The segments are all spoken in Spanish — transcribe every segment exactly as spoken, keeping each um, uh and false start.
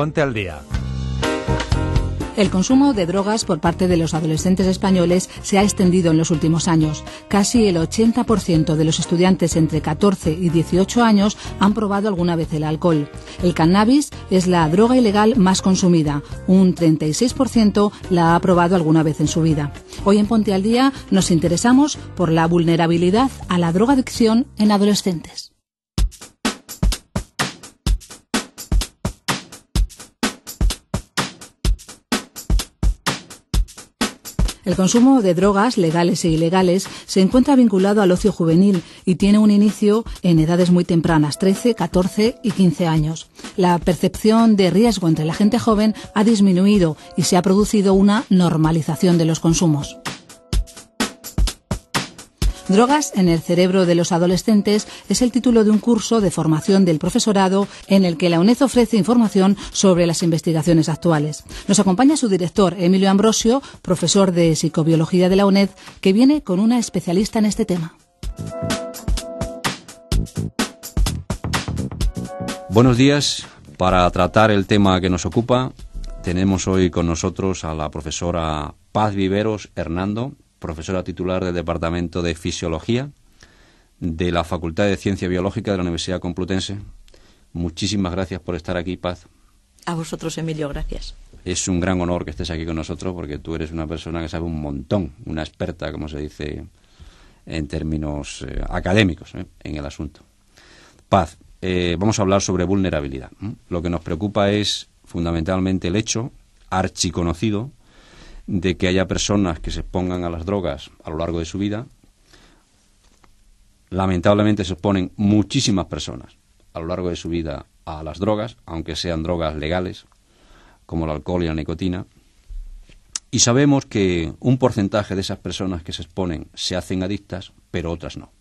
Ponte al Día. El consumo de drogas por parte de los adolescentes españoles se ha extendido en los últimos años. Casi el ochenta por ciento de los estudiantes entre catorce y dieciocho años han probado alguna vez el alcohol. El cannabis es la droga ilegal más consumida. Un treinta y seis por ciento la ha probado alguna vez en su vida. Hoy en Ponte al Día nos interesamos por la vulnerabilidad a la drogadicción en adolescentes. El consumo de drogas, legales e ilegales, se encuentra vinculado al ocio juvenil y tiene un inicio en edades muy tempranas, trece, catorce y quince años. La percepción de riesgo entre la gente joven ha disminuido y se ha producido una normalización de los consumos. Drogas en el cerebro de los adolescentes es el título de un curso de formación del profesorado en el que la UNED ofrece información sobre las investigaciones actuales. Nos acompaña su director, Emilio Ambrosio, profesor de psicobiología de la UNED, que viene con una especialista en este tema. Buenos días. Para tratar el tema que nos ocupa, tenemos hoy con nosotros a la profesora Paz Viveros Hernando, profesora titular del Departamento de Fisiología de la Facultad de Ciencia Biológica de la Universidad Complutense. Muchísimas gracias por estar aquí, Paz. A vosotros, Emilio, gracias. Es un gran honor que estés aquí con nosotros porque tú eres una persona que sabe un montón, una experta, como se dice en términos eh, académicos, eh, en el asunto. Paz, eh, vamos a hablar sobre vulnerabilidad. ¿eh? Lo que nos preocupa es fundamentalmente el hecho archiconocido de que haya personas que se expongan a las drogas a lo largo de su vida. Lamentablemente se exponen muchísimas personas a lo largo de su vida a las drogas, aunque sean drogas legales, como el alcohol y la nicotina. Y sabemos que un porcentaje de esas personas que se exponen se hacen adictas, pero otras no.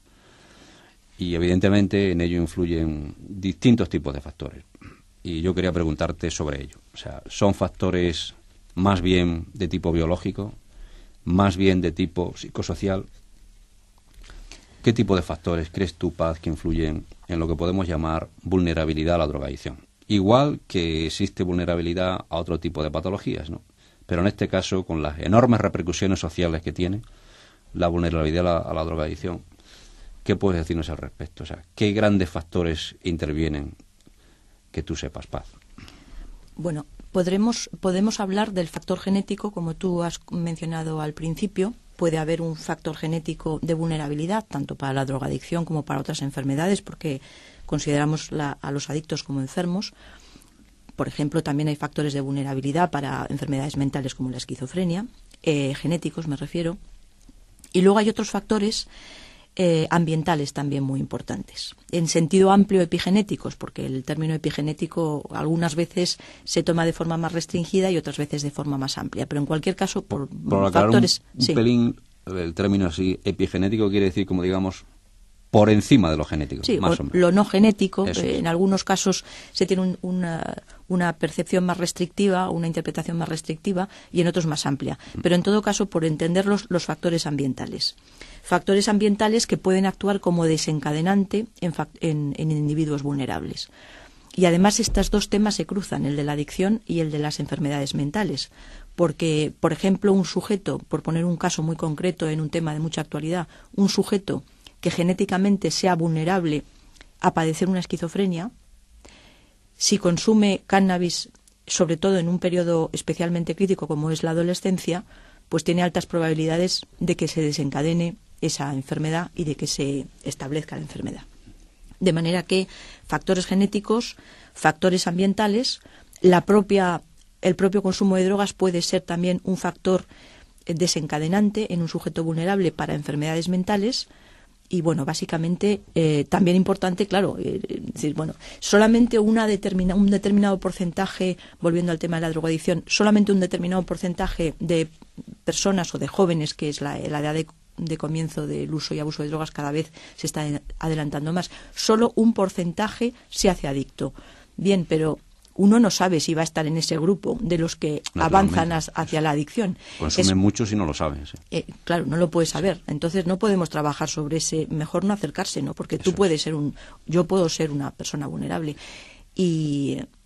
Y evidentemente en ello influyen distintos tipos de factores. Y yo quería preguntarte sobre ello. O sea, ¿son factores más bien de tipo biológico, más bien de tipo psicosocial? ¿Qué tipo de factores crees tú, Paz, que influyen en lo que podemos llamar vulnerabilidad a la drogadicción? Igual que existe vulnerabilidad a otro tipo de patologías, ¿no? Pero en este caso, con las enormes repercusiones sociales que tiene la vulnerabilidad a la, a la drogadicción, ¿qué puedes decirnos al respecto? O sea, ¿qué grandes factores intervienen que tú sepas, Paz? Bueno, Podremos, podemos hablar del factor genético, como tú has mencionado al principio. Puede haber un factor genético de vulnerabilidad, tanto para la drogadicción como para otras enfermedades, porque consideramos la, a los adictos como enfermos. Por ejemplo, también hay factores de vulnerabilidad para enfermedades mentales como la esquizofrenia, eh, genéticos me refiero. Y luego hay otros factores Eh, ambientales también muy importantes. En sentido amplio, epigenéticos, porque el término epigenético algunas veces se toma de forma más restringida y otras veces de forma más amplia. Pero en cualquier caso, por, por factores... Un, un sí. pelín, el término así, epigenético quiere decir, como digamos, por encima de lo genético. Sí, más o, o menos. Lo no genético, Eso eh, es. En algunos casos se tiene un, una, una percepción más restrictiva, una interpretación más restrictiva y en otros más amplia. Pero en todo caso, por entenderlos, los factores ambientales. Factores ambientales que pueden actuar como desencadenante en, en, en individuos vulnerables. Y además estos dos temas se cruzan, el de la adicción y el de las enfermedades mentales. Porque, por ejemplo, un sujeto, por poner un caso muy concreto en un tema de mucha actualidad, un sujeto que genéticamente sea vulnerable a padecer una esquizofrenia, si consume cannabis, sobre todo en un periodo especialmente crítico como es la adolescencia, pues tiene altas probabilidades de que se desencadene esa enfermedad y de que se establezca la enfermedad. De manera que factores genéticos, factores ambientales, la propia, el propio consumo de drogas puede ser también un factor desencadenante en un sujeto vulnerable para enfermedades mentales. Y bueno, básicamente eh, también importante, claro, eh, decir, bueno, solamente una determina, un determinado porcentaje, volviendo al tema de la drogadicción, solamente un determinado porcentaje de personas o de jóvenes, que es la, la edad de de comienzo del uso y abuso de drogas, cada vez se está adelantando más. Solo un porcentaje se hace adicto. Bien, pero uno no sabe si va a estar en ese grupo de los que avanzan as, hacia la adicción. Consumen es, mucho si no lo saben. Sí. Eh, claro, no lo puedes saber. Entonces no podemos trabajar sobre ese. Mejor no acercarse, ¿no? Porque tú Eso puedes es. ser un. Yo puedo ser una persona vulnerable. Y.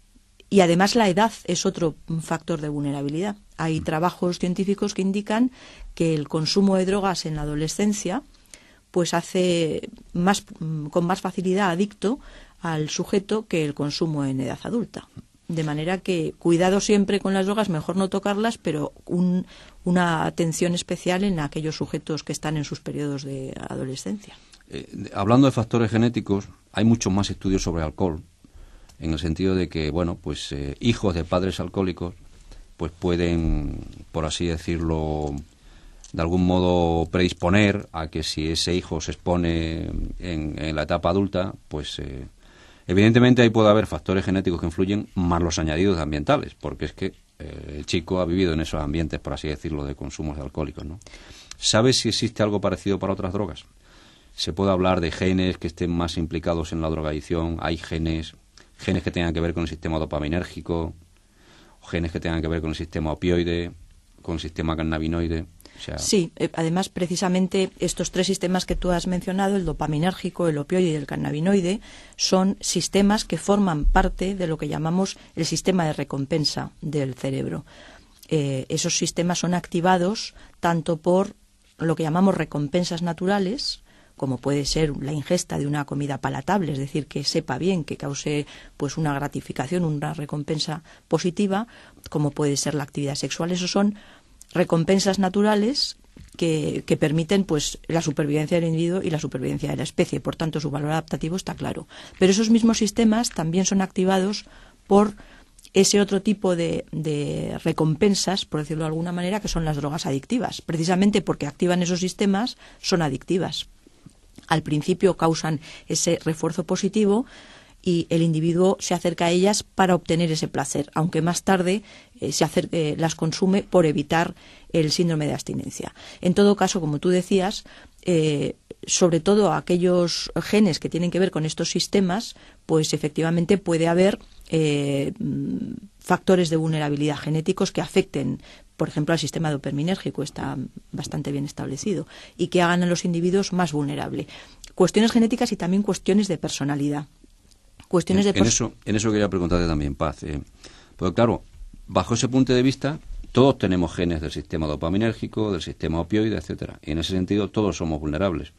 Y además la edad es otro factor de vulnerabilidad. Hay trabajos científicos que indican que el consumo de drogas en la adolescencia pues hace más, con más facilidad adicto al sujeto que el consumo en edad adulta. De manera que cuidado siempre con las drogas, mejor no tocarlas, pero un, una atención especial en aquellos sujetos que están en sus periodos de adolescencia. Eh, hablando de factores genéticos, hay muchos más estudios sobre alcohol, en el sentido de que, bueno, pues eh, hijos de padres alcohólicos pues pueden, por así decirlo, de algún modo predisponer a que si ese hijo se expone en, en la etapa adulta, pues eh, evidentemente ahí puede haber factores genéticos que influyen, más los añadidos ambientales, porque es que eh, el chico ha vivido en esos ambientes, por así decirlo, de consumos de alcohólicos, ¿no? ¿Sabes si existe algo parecido para otras drogas? Se puede hablar de genes que estén más implicados en la drogadicción, hay genes, genes que tengan que ver con el sistema dopaminérgico, genes que tengan que ver con el sistema opioide, con el sistema cannabinoide. O sea, sí, eh, además precisamente estos tres sistemas que tú has mencionado, el dopaminérgico, el opioide y el cannabinoide, son sistemas que forman parte de lo que llamamos el sistema de recompensa del cerebro. Eh, esos sistemas son activados tanto por lo que llamamos recompensas naturales, como puede ser la ingesta de una comida palatable, es decir, que sepa bien, que cause pues una gratificación, una recompensa positiva, como puede ser la actividad sexual. Esos son recompensas naturales que, que permiten pues la supervivencia del individuo y la supervivencia de la especie. Por tanto, su valor adaptativo está claro. Pero esos mismos sistemas también son activados por ese otro tipo de, de recompensas, por decirlo de alguna manera, que son las drogas adictivas. Precisamente porque activan esos sistemas, son adictivas. Al principio causan ese refuerzo positivo y el individuo se acerca a ellas para obtener ese placer, aunque más tarde eh, se acer- eh, las consume por evitar el síndrome de abstinencia. En todo caso, como tú decías, eh, sobre todo aquellos genes que tienen que ver con estos sistemas, pues efectivamente puede haber eh, factores de vulnerabilidad genéticos que afecten, por ejemplo, al sistema dopaminérgico, está bastante bien establecido, y que hagan a los individuos más vulnerables. Cuestiones genéticas y también cuestiones de personalidad. Cuestiones en, de en eso en eso quería preguntarte también, Paz. Eh, porque claro, bajo ese punto de vista, todos tenemos genes del sistema dopaminérgico, del sistema opioide, etcétera. Y en ese sentido, todos somos vulnerables.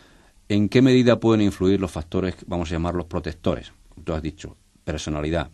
¿En qué medida pueden influir los factores, vamos a llamarlos protectores? Tú has dicho, personalidad.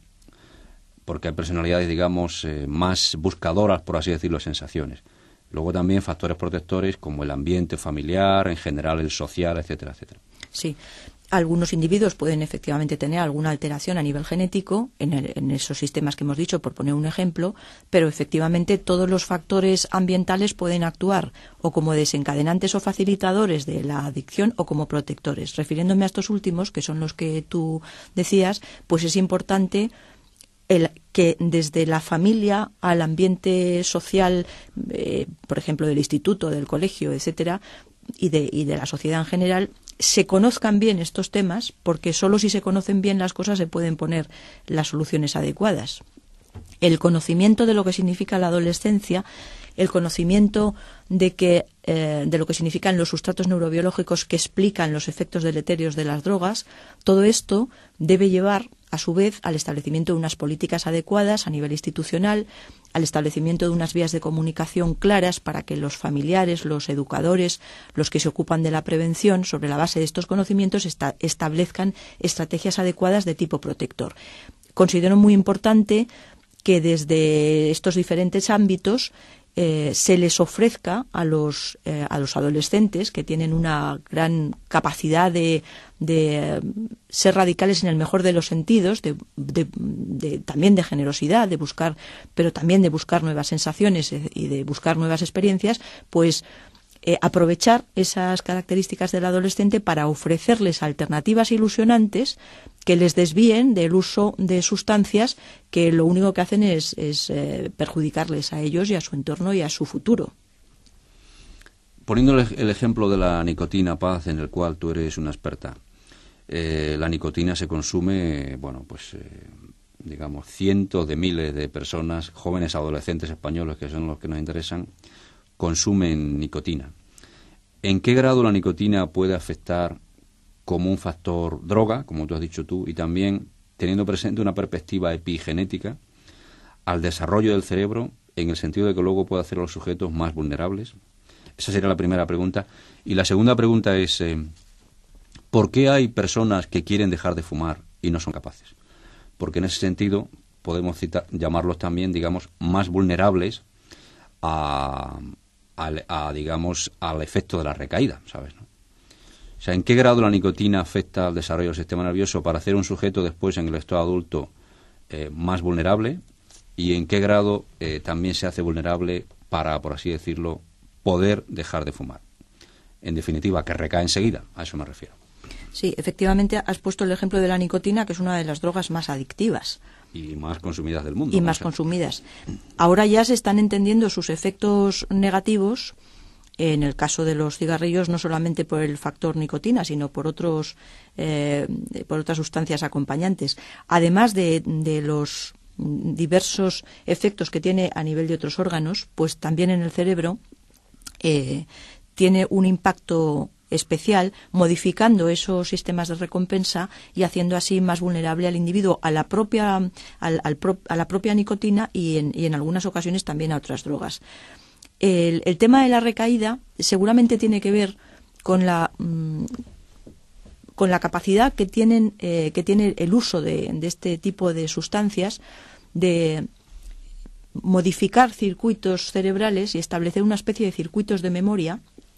Porque hay personalidades, digamos, eh, más buscadoras, por así decirlo, de sensaciones. Luego también factores protectores como el ambiente familiar, en general el social, etcétera, etcétera. Sí. Algunos individuos pueden efectivamente tener alguna alteración a nivel genético en, el, en esos sistemas que hemos dicho, por poner un ejemplo, pero efectivamente todos los factores ambientales pueden actuar o como desencadenantes o facilitadores de la adicción o como protectores. Refiriéndome a estos últimos, que son los que tú decías, pues es importante el, que desde la familia al ambiente social, eh, por ejemplo, del instituto, del colegio, etcétera, y de, y de la sociedad en general, se conozcan bien estos temas, porque solo si se conocen bien las cosas se pueden poner las soluciones adecuadas. El conocimiento de lo que significa la adolescencia, el conocimiento de que eh, de lo que significan los sustratos neurobiológicos que explican los efectos deleterios de las drogas, todo esto debe llevar a su vez al establecimiento de unas políticas adecuadas a nivel institucional, al establecimiento de unas vías de comunicación claras para que los familiares, los educadores, los que se ocupan de la prevención, sobre la base de estos conocimientos, esta- establezcan estrategias adecuadas de tipo protector. Considero muy importante que desde estos diferentes ámbitos eh, se les ofrezca a los eh, a los adolescentes, que tienen una gran capacidad de, de ser radicales en el mejor de los sentidos, de, de, de, también de generosidad, de buscar, pero también de buscar nuevas sensaciones y de buscar nuevas experiencias, pues Eh, aprovechar esas características del adolescente para ofrecerles alternativas ilusionantes que les desvíen del uso de sustancias que lo único que hacen es, es eh, perjudicarles a ellos y a su entorno y a su futuro. Poniendo el ejemplo de la nicotina, Paz, en el cual tú eres una experta, eh, la nicotina se consume, bueno, pues eh, digamos, cientos de miles de personas, jóvenes adolescentes españoles, que son los que nos interesan, consumen nicotina. ¿En qué grado la nicotina puede afectar como un factor droga, como tú has dicho tú, y también teniendo presente una perspectiva epigenética al desarrollo del cerebro, en el sentido de que luego puede hacer a los sujetos más vulnerables? Esa sería la primera pregunta. Y la segunda pregunta es, eh, ¿por qué hay personas que quieren dejar de fumar y no son capaces? Porque en ese sentido podemos citar, llamarlos también, digamos, más vulnerables a, a, a, digamos, al efecto de la recaída, ¿sabes? ¿no? O sea, ¿en qué grado la nicotina afecta al desarrollo del sistema nervioso para hacer un sujeto después en el estado adulto eh, más vulnerable? ¿Y en qué grado eh, también se hace vulnerable para, por así decirlo, poder dejar de fumar? En definitiva, que recae enseguida, a eso me refiero. Sí, efectivamente has puesto el ejemplo de la nicotina, que es una de las drogas más adictivas. Y más consumidas del mundo. Y más consumidas. Ahora ya se están entendiendo sus efectos negativos, en el caso de los cigarrillos, no solamente por el factor nicotina, sino por otros, eh, por otras sustancias acompañantes. Además de, de los diversos efectos que tiene a nivel de otros órganos, pues también en el cerebro eh, tiene un impacto especial, modificando esos sistemas de recompensa y haciendo así más vulnerable al individuo a la propia al, al pro, a la propia nicotina y en, y en algunas ocasiones también a otras drogas. El, el tema de la recaída seguramente tiene que ver con la mmm, con la capacidad que tienen eh, que tiene el uso de, de este tipo de sustancias de modificar circuitos cerebrales y establecer una especie de circuitos de memoria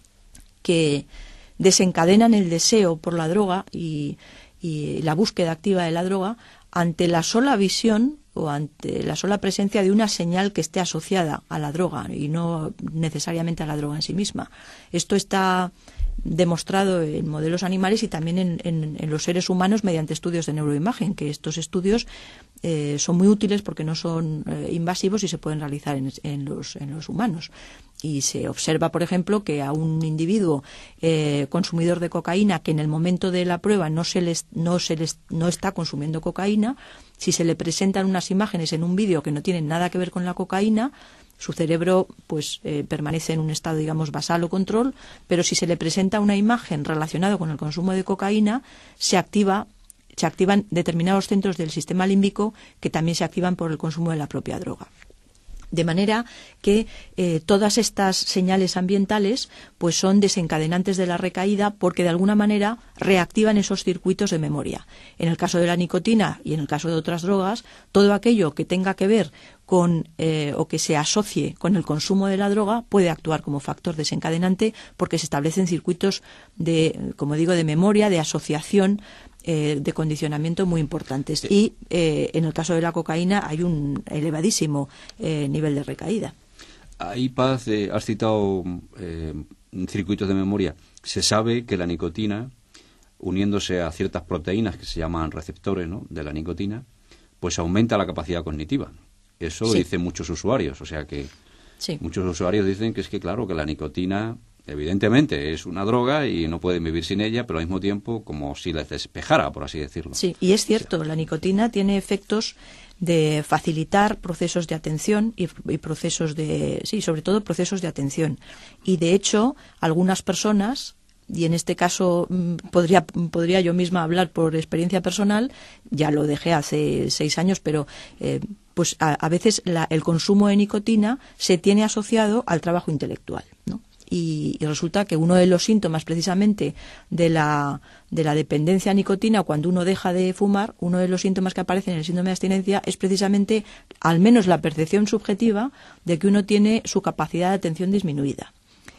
que desencadenan el deseo por la droga y, y la búsqueda activa de la droga ante la sola visión o ante la sola presencia de una señal que esté asociada a la droga y no necesariamente a la droga en sí misma. Esto está demostrado en modelos animales y también en, en, en los seres humanos mediante estudios de neuroimagen, que estos estudios eh, son muy útiles porque no son eh, invasivos y se pueden realizar en, en, los, en los humanos. Y se observa, por ejemplo, que a un individuo eh, consumidor de cocaína que en el momento de la prueba no se les, no se les, no está consumiendo cocaína, si se le presentan unas imágenes en un vídeo que no tienen nada que ver con la cocaína, su cerebro pues eh, permanece en un estado, digamos, basal o control, pero si se le presenta una imagen relacionada con el consumo de cocaína, se activa se activan determinados centros del sistema límbico que también se activan por el consumo de la propia droga. De manera que eh, todas estas señales ambientales pues son desencadenantes de la recaída porque de alguna manera reactivan esos circuitos de memoria. En el caso de la nicotina y en el caso de otras drogas, todo aquello que tenga que ver con eh, o que se asocie con el consumo de la droga puede actuar como factor desencadenante porque se establecen circuitos de, como digo, de memoria, de asociación, eh, de condicionamiento muy importantes. Sí. Y eh, en el caso de la cocaína hay un elevadísimo eh, nivel de recaída. Ahí, Paz, eh, has citado eh, circuitos de memoria. Se sabe que la nicotina, uniéndose a ciertas proteínas que se llaman receptores, ¿no?, de la nicotina, pues aumenta la capacidad cognitiva. Eso sí. Dicen muchos usuarios, o sea que sí. Muchos usuarios dicen que es que, claro, que la nicotina evidentemente es una droga y no pueden vivir sin ella, pero al mismo tiempo como si les despejara, por así decirlo. Sí, y es cierto, la nicotina tiene efectos de facilitar procesos de atención y, y procesos de, sí, sobre todo procesos de atención. Y de hecho, algunas personas, y en este caso podría, podría yo misma hablar por experiencia personal, ya lo dejé hace seis años, pero eh, pues a, a veces la, el consumo de nicotina se tiene asociado al trabajo intelectual, ¿no? Y, y resulta que uno de los síntomas precisamente de la, de la dependencia a nicotina cuando uno deja de fumar, uno de los síntomas que aparecen en el síndrome de abstinencia es precisamente al menos la percepción subjetiva de que uno tiene su capacidad de atención disminuida.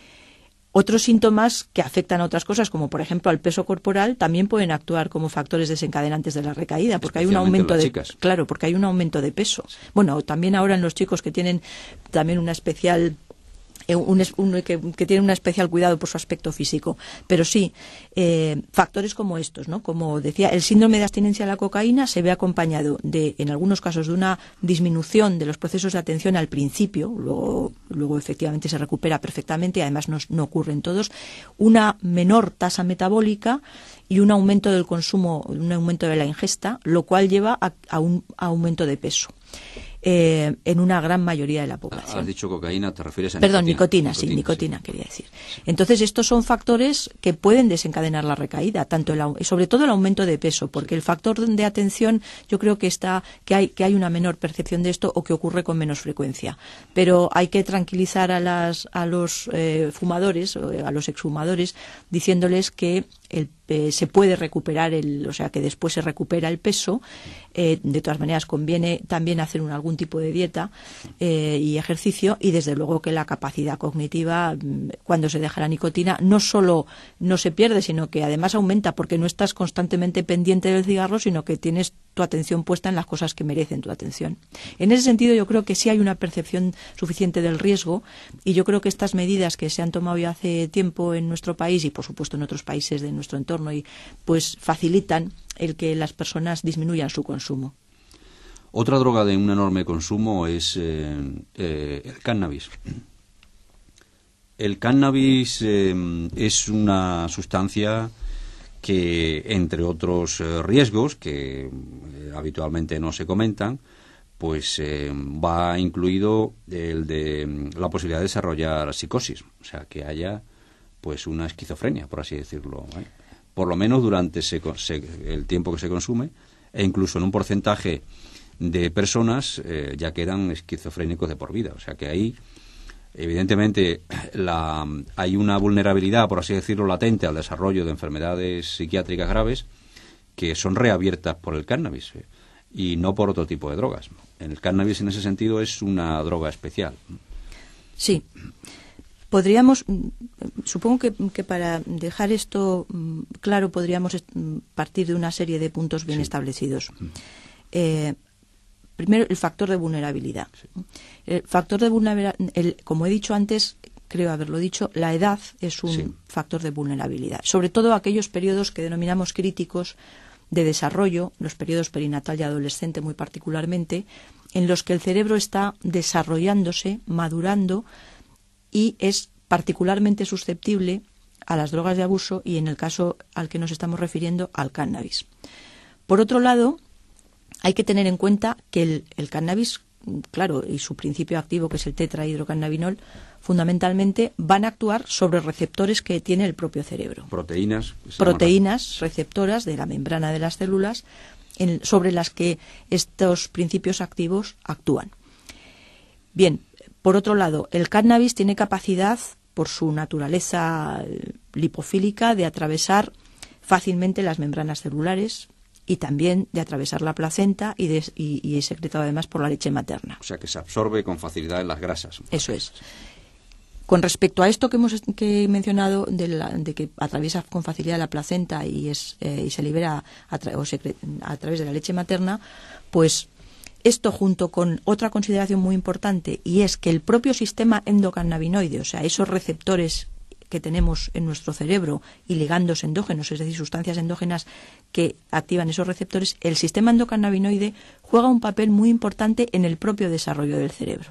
Otros síntomas que afectan a otras cosas, como por ejemplo al peso corporal, también pueden actuar como factores desencadenantes de la recaída, porque hay un aumento de chicas. Claro, porque hay un aumento de peso. Bueno, también ahora en los chicos que tienen también una especial Un, un, que, que tienen un especial cuidado por su aspecto físico. Pero sí, eh, factores como estos, ¿no? Como decía, el síndrome de abstinencia a la cocaína se ve acompañado de, en algunos casos, de una disminución de los procesos de atención al principio, luego, luego efectivamente se recupera perfectamente, además no, no ocurre en todos, una menor tasa metabólica y un aumento del consumo, un aumento de la ingesta, lo cual lleva a, a un a aumento de peso. eh, en una gran mayoría de la población. Has dicho cocaína, ¿te refieres a Perdón, nicotina? nicotina, nicotina sí, nicotina sí. quería decir. Entonces, estos son factores que pueden desencadenar la recaída, tanto el, sobre todo el aumento de peso, porque el factor de atención yo creo que está que hay que hay una menor percepción de esto o que ocurre con menos frecuencia. Pero hay que tranquilizar a las a los eh, fumadores, a los exfumadores, diciéndoles que el, eh, se puede recuperar, el, o sea, que después se recupera el peso. Eh, de todas maneras, conviene también hacer un, algún tipo de dieta eh, y ejercicio, y desde luego que la capacidad cognitiva, cuando se deja la nicotina, no solo no se pierde, sino que además aumenta, porque no estás constantemente pendiente del cigarro, sino que tienes tu atención puesta en las cosas que merecen tu atención. En ese sentido, yo creo que sí hay una percepción suficiente del riesgo, y yo creo que estas medidas que se han tomado ya hace tiempo en nuestro país y, por supuesto, en otros países de nuestro entorno, y pues facilitan el que las personas disminuyan su consumo. Otra droga de un enorme consumo es eh, eh, el cannabis. El cannabis eh, es una sustancia que, entre otros eh, riesgos que eh, habitualmente no se comentan, pues eh, va incluido el de la posibilidad de desarrollar psicosis, o sea, que haya pues una esquizofrenia, por así decirlo, ¿eh? Por lo menos durante se, se, el tiempo que se consume, e incluso en un porcentaje de personas eh, ya quedan esquizofrénicos de por vida. O sea que ahí, evidentemente, la, hay una vulnerabilidad, por así decirlo, latente al desarrollo de enfermedades psiquiátricas graves que son reabiertas por el cannabis eh, y no por otro tipo de drogas. El cannabis, en ese sentido, es una droga especial. Sí. Podríamos, supongo que, que para dejar esto claro, podríamos partir de una serie de puntos bien sí. establecidos. Eh, primero, el factor de vulnerabilidad. Sí. El factor de vulnerabilidad, el, como he dicho antes, creo haberlo dicho, la edad es un sí. factor de vulnerabilidad. Sobre todo aquellos periodos que denominamos críticos de desarrollo, los periodos perinatal y adolescente muy particularmente, en los que el cerebro está desarrollándose, madurando, y es particularmente susceptible a las drogas de abuso y, en el caso al que nos estamos refiriendo, al cannabis. Por otro lado, hay que tener en cuenta que el, el cannabis, claro, y su principio activo, que es el tetrahidrocannabinol, fundamentalmente van a actuar sobre receptores que tiene el propio cerebro. Proteínas. Proteínas receptoras de la membrana de las células en, sobre las que estos principios activos actúan. Bien. Por otro lado, el cannabis tiene capacidad, por su naturaleza lipofílica, de atravesar fácilmente las membranas celulares y también de atravesar la placenta y, de, y, y es secretado además por la leche materna. O sea, que se absorbe con facilidad en las grasas. Eso es. Con respecto a esto que hemos que he mencionado, de, la, de que atraviesa con facilidad la placenta y, es, eh, y se libera a, tra o secre a través de la leche materna, pues esto, junto con otra consideración muy importante, y es que el propio sistema endocannabinoide, o sea, esos receptores que tenemos en nuestro cerebro y ligandos endógenos, es decir, sustancias endógenas que activan esos receptores, el sistema endocannabinoide juega un papel muy importante en el propio desarrollo del cerebro.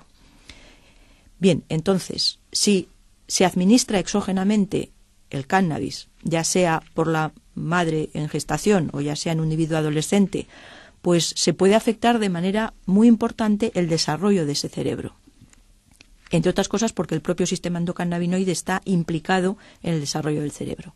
Bien, entonces, si se administra exógenamente el cannabis, ya sea por la madre en gestación o ya sea en un individuo adolescente, pues se puede afectar de manera muy importante el desarrollo de ese cerebro. Entre otras cosas porque el propio sistema endocannabinoide está implicado en el desarrollo del cerebro.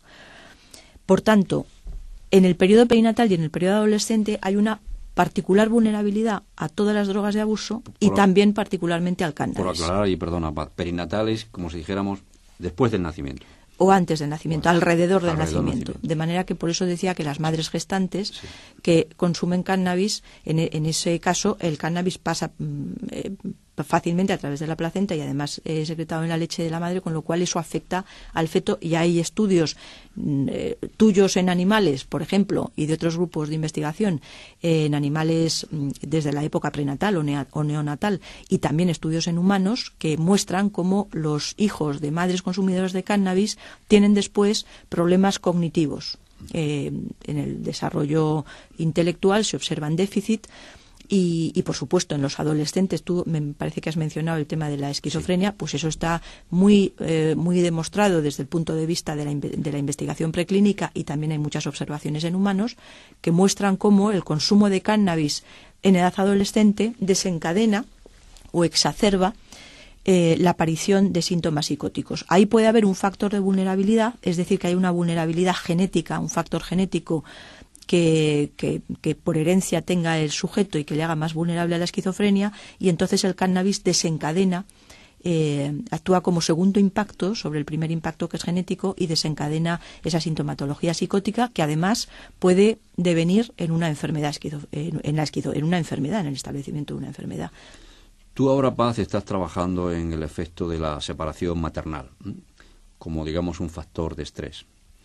Por tanto, en el periodo perinatal y en el periodo adolescente hay una particular vulnerabilidad a todas las drogas de abuso y por, también particularmente al cannabis. Por aclarar, y perdona, perinatal es como si dijéramos después del nacimiento. O antes del nacimiento, bueno, alrededor del alrededor nacimiento. nacimiento. De manera que por eso decía que las madres gestantes sí. que consumen cannabis, en, en ese caso el cannabis pasa eh, fácilmente a través de la placenta y además es secretado en la leche de la madre, con lo cual eso afecta al feto. Y hay estudios eh, tuyos en animales, por ejemplo, y de otros grupos de investigación eh, en animales desde la época prenatal o, nea, o neonatal, y también estudios en humanos que muestran cómo los hijos de madres consumidoras de cannabis tienen después problemas cognitivos. Eh, en el desarrollo intelectual se observan déficit Y, y, por supuesto, en los adolescentes, tú me parece que has mencionado el tema de la esquizofrenia, sí. Pues eso está muy eh, muy demostrado desde el punto de vista de la, de la investigación preclínica, y también hay muchas observaciones en humanos que muestran cómo el consumo de cannabis en edad adolescente desencadena o exacerba eh, la aparición de síntomas psicóticos. Ahí puede haber un factor de vulnerabilidad, es decir, que hay una vulnerabilidad genética, un factor genético Que, que, que por herencia tenga el sujeto y que le haga más vulnerable a la esquizofrenia, y entonces el cannabis desencadena, eh, actúa como segundo impacto sobre el primer impacto, que es genético, y desencadena esa sintomatología psicótica, que además puede devenir en una enfermedad esquizo, en, en, la esquizo, en una enfermedad, en el establecimiento de una enfermedad. Tú ahora, Paz, estás trabajando en el efecto de la separación maternal, como digamos un factor de estrés.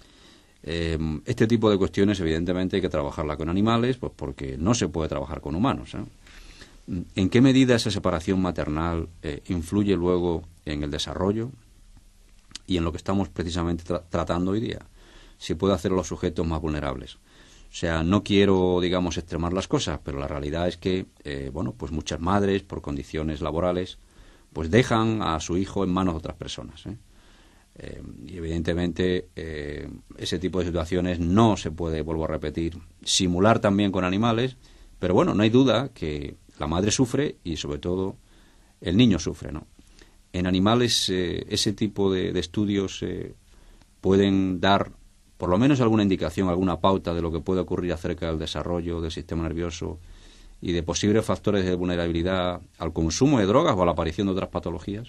Eh, este tipo de cuestiones, evidentemente, hay que trabajarla con animales, pues porque no se puede trabajar con humanos, ¿eh? ¿En qué medida esa separación maternal eh, influye luego en el desarrollo y en lo que estamos precisamente tra tratando hoy día? Si puede hacer a los sujetos más vulnerables. O sea, no quiero, digamos, extremar las cosas, pero la realidad es que, eh, bueno, pues muchas madres, por condiciones laborales, pues dejan a su hijo en manos de otras personas, ¿eh? Eh, y evidentemente eh, ese tipo de situaciones no se puede, vuelvo a repetir, simular también con animales, pero bueno, no hay duda que la madre sufre y sobre todo el niño sufre, ¿no? En animales eh, ese tipo de, de estudios eh, pueden dar por lo menos alguna indicación, alguna pauta de lo que puede ocurrir acerca del desarrollo del sistema nervioso y de posibles factores de vulnerabilidad al consumo de drogas o a la aparición de otras patologías.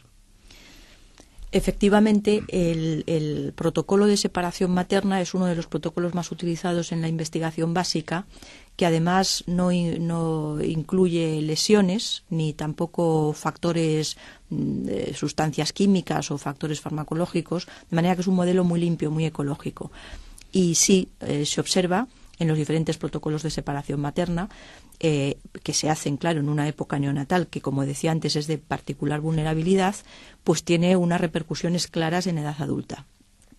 Efectivamente, el, el protocolo de separación materna es uno de los protocolos más utilizados en la investigación básica, que además no, no incluye lesiones ni tampoco factores, eh, sustancias químicas o factores farmacológicos, de manera que es un modelo muy limpio, muy ecológico. Y sí, eh, se observa en los diferentes protocolos de separación materna, eh, que se hacen, claro, en una época neonatal que, como decía antes, es de particular vulnerabilidad, pues tiene unas repercusiones claras en edad adulta.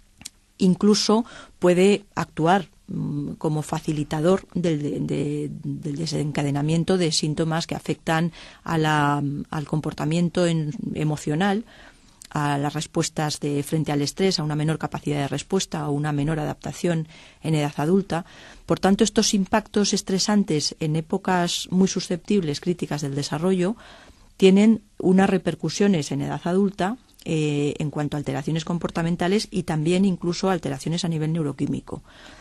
Incluso puede actuar mmm, como facilitador del, de, de, del desencadenamiento de síntomas que afectan a la, al comportamiento en, emocional, a las respuestas de frente al estrés, a una menor capacidad de respuesta o una menor adaptación en edad adulta. Por tanto, estos impactos estresantes en épocas muy susceptibles, críticas del desarrollo, tienen unas repercusiones en edad adulta eh, en cuanto a alteraciones comportamentales y también incluso alteraciones a nivel neuroquímico.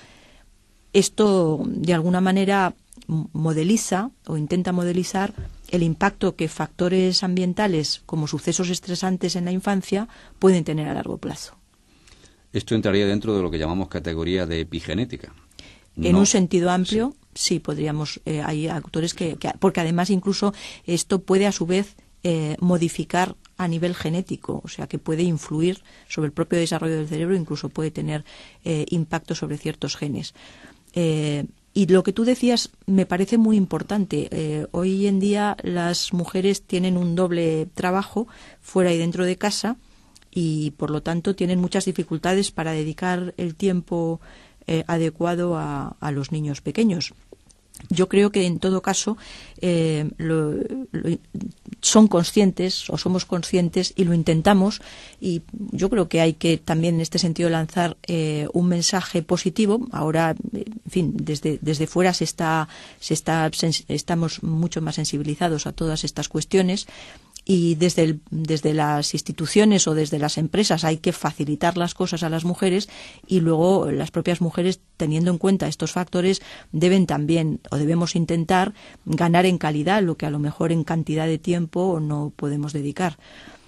Esto, de alguna manera, modeliza o intenta modelizar el impacto que factores ambientales como sucesos estresantes en la infancia pueden tener a largo plazo. Esto entraría dentro de lo que llamamos categoría de epigenética. En no, un sentido amplio, sí, sí podríamos, eh, hay autores que, que, porque además incluso esto puede a su vez eh, modificar a nivel genético, o sea que puede influir sobre el propio desarrollo del cerebro, incluso puede tener eh, impacto sobre ciertos genes. Eh, Y lo que tú decías me parece muy importante. Eh, hoy en día las mujeres tienen un doble trabajo, fuera y dentro de casa, y por lo tanto tienen muchas dificultades para dedicar el tiempo eh, adecuado a, a los niños pequeños. Yo creo que en todo caso eh, lo, lo, son conscientes o somos conscientes y lo intentamos, y yo creo que hay que también en este sentido lanzar eh, un mensaje positivo. Ahora, en fin, desde desde fuera se está se está estamos mucho más sensibilizados a todas estas cuestiones. Y desde, el, desde las instituciones o desde las empresas hay que facilitar las cosas a las mujeres, y luego las propias mujeres, teniendo en cuenta estos factores, deben también o debemos intentar ganar en calidad lo que a lo mejor en cantidad de tiempo no podemos dedicar.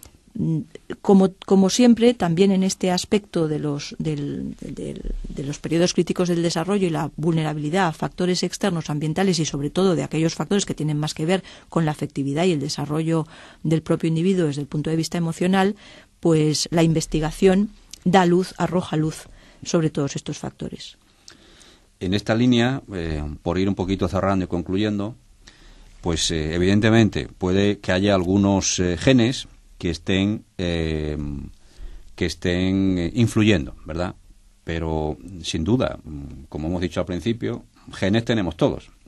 Como, como siempre, también en este aspecto de los, del, del, de los periodos críticos del desarrollo y la vulnerabilidad a factores externos ambientales, y sobre todo de aquellos factores que tienen más que ver con la afectividad y el desarrollo del propio individuo desde el punto de vista emocional, pues la investigación da luz, arroja luz sobre todos estos factores. En esta línea, eh, por ir un poquito cerrando y concluyendo, pues eh, evidentemente puede que haya algunos eh, genes que estén eh, que estén eh, influyendo, ¿verdad? Pero sin duda, como hemos dicho al principio, genes tenemos todos.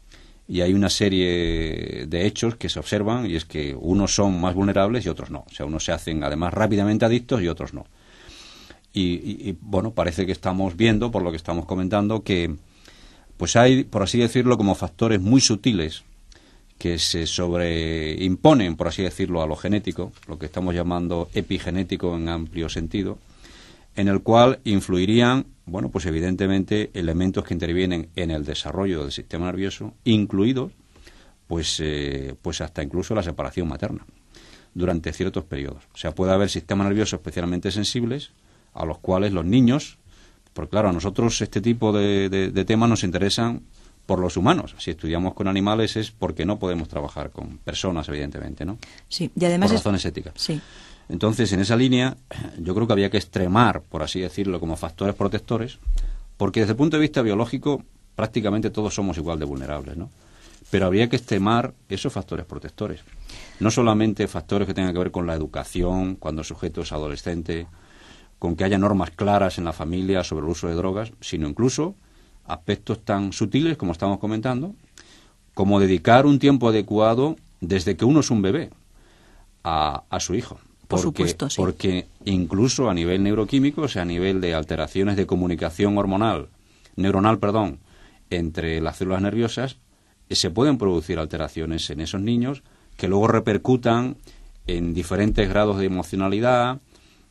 y hay una serie de hechos que se observan, y es que unos son más vulnerables y otros no. O sea, unos se hacen además rápidamente adictos y otros no. Y, y, y bueno, parece que estamos viendo, por lo que estamos comentando, que pues hay, por así decirlo, como factores muy sutiles que se sobreimponen, por así decirlo, a lo genético, lo que estamos llamando epigenético en amplio sentido, en el cual influirían, bueno, pues evidentemente elementos que intervienen en el desarrollo del sistema nervioso, incluidos, pues, eh, pues hasta incluso la separación materna, durante ciertos periodos. O sea, puede haber sistemas nerviosos especialmente sensibles, a los cuales los niños, porque claro, a nosotros este tipo de, de, de temas nos interesan por los humanos. Si estudiamos con animales es porque no podemos trabajar con personas, evidentemente, ¿no? Sí, y además por es... razones éticas. Sí. Entonces, en esa línea, yo creo que había que extremar, por así decirlo, como factores protectores, porque desde el punto de vista biológico prácticamente todos somos igual de vulnerables, ¿no? Pero habría que extremar esos factores protectores. No solamente factores que tengan que ver con la educación, cuando el sujeto es adolescente, con que haya normas claras en la familia sobre el uso de drogas, sino incluso aspectos tan sutiles como estamos comentando, como dedicar un tiempo adecuado desde que uno es un bebé a, a su hijo. Por Porque, supuesto, sí. Porque incluso a nivel neuroquímico, o sea, a nivel de alteraciones de comunicación hormonal, neuronal, perdón, entre las células nerviosas, eh, se pueden producir alteraciones en esos niños que luego repercutan en diferentes grados de emocionalidad,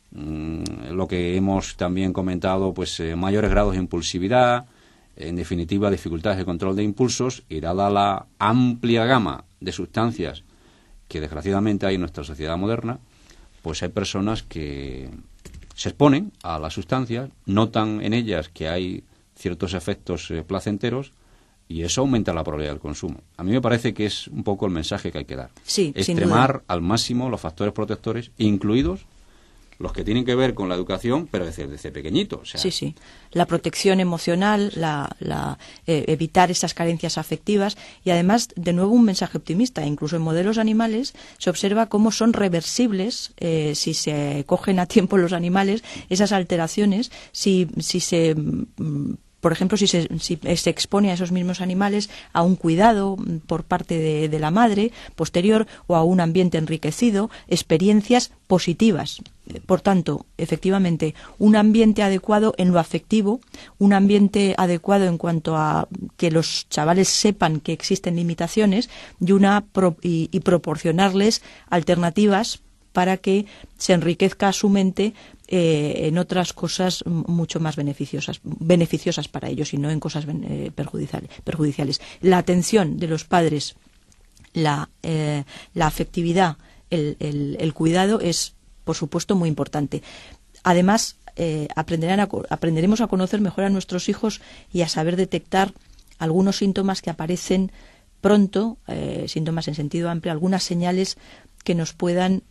lo que hemos también comentado, pues eh, mayores grados de impulsividad, en definitiva dificultades de control de impulsos, y dada la amplia gama de sustancias que desgraciadamente hay en nuestra sociedad moderna, pues hay personas que se exponen a las sustancias, notan en ellas que hay ciertos efectos eh, placenteros, y eso aumenta la probabilidad del consumo. A mí me parece que es un poco el mensaje que hay que dar. Sí, extremar al máximo los factores protectores, incluidos los que tienen que ver con la educación, pero desde, desde pequeñito. O sea, sí, sí. La protección emocional, la, la eh, evitar esas carencias afectivas, y además, de nuevo, un mensaje optimista. Incluso en modelos animales se observa cómo son reversibles, eh, si se cogen a tiempo los animales, esas alteraciones, si, si se... Mm, por ejemplo, si se, si se expone a esos mismos animales a un cuidado por parte de, de la madre posterior, o a un ambiente enriquecido, experiencias positivas. Por tanto, efectivamente, un ambiente adecuado en lo afectivo, un ambiente adecuado en cuanto a que los chavales sepan que existen limitaciones, y, una pro, y, y proporcionarles alternativas para que se enriquezca su mente eh, en otras cosas mucho más beneficiosas, beneficiosas para ellos, y no en cosas eh, perjudiciales, perjudiciales. La atención de los padres, la, eh, la afectividad, el, el, el cuidado es, por supuesto, muy importante. Además, eh, aprenderán a, aprenderemos a conocer mejor a nuestros hijos y a saber detectar algunos síntomas que aparecen pronto, eh, síntomas en sentido amplio, algunas señales que nos puedan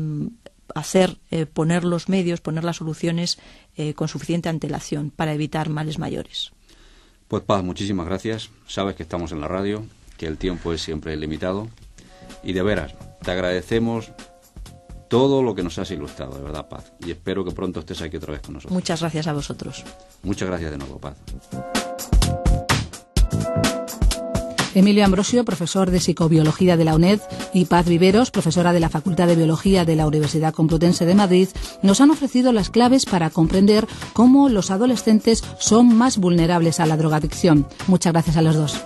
hacer eh, poner los medios, poner las soluciones eh, con suficiente antelación para evitar males mayores. Pues Paz, muchísimas gracias. Sabes que estamos en la radio, que el tiempo es siempre limitado, y de veras, te agradecemos todo lo que nos has ilustrado, de verdad, Paz, y espero que pronto estés aquí otra vez con nosotros. Muchas gracias a vosotros. Muchas gracias de nuevo, Paz. Emilio Ambrosio, profesor de Psicobiología de la UNED, y Paz Viveros, profesora de la Facultad de Biología de la Universidad Complutense de Madrid, nos han ofrecido las claves para comprender cómo los adolescentes son más vulnerables a la drogadicción. Muchas gracias a los dos.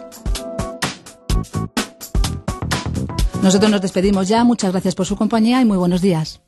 Nosotros nos despedimos ya. Muchas gracias por su compañía y muy buenos días.